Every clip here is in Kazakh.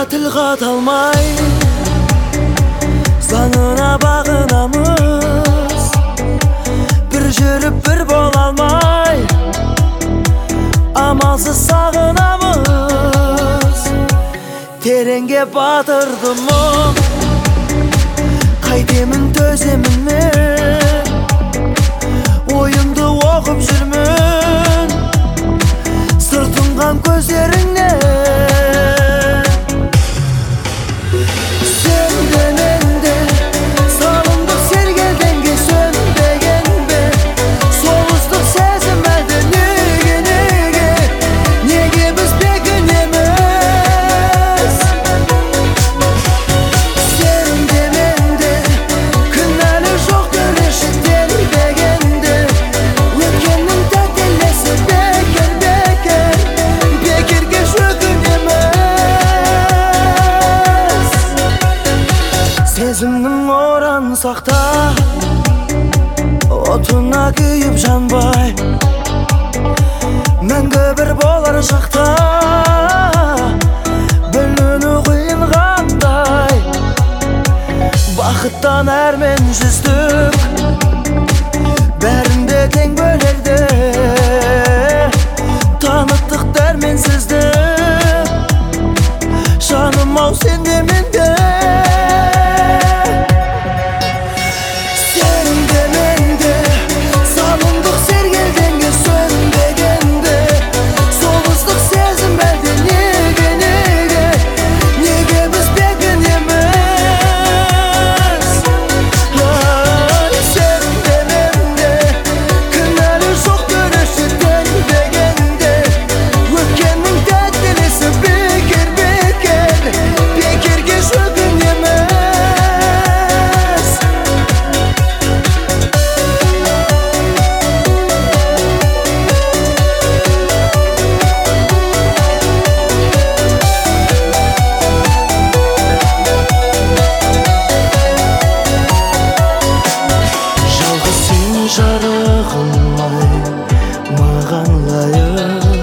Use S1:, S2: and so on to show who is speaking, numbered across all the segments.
S1: тіл қата алмай заңына бағынамыз, бір жүріп бір бола алмай амалсыз сағынамыз. Тереңге батырдым мұң, қайтемін төземін мен, ойымды оқып жүрмін сыртынған көздеріңнен. Сезімнің оран сақта, отына күйіп жанбай, мәңгі бір болар шақта біліну қиын қандай. Бақыттан әрмен жүздік, бәрінде тең бөлерді, таныттық дәрменсізді, жаным ау сенде менде. Жарығымай маған лайық,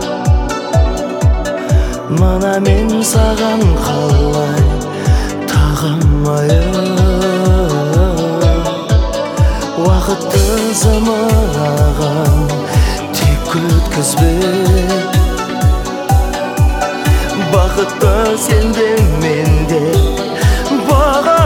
S1: мына мен саған қалай тағамайық. Уақытты зымыраған тек өткізбе, бақытты сенде менде баға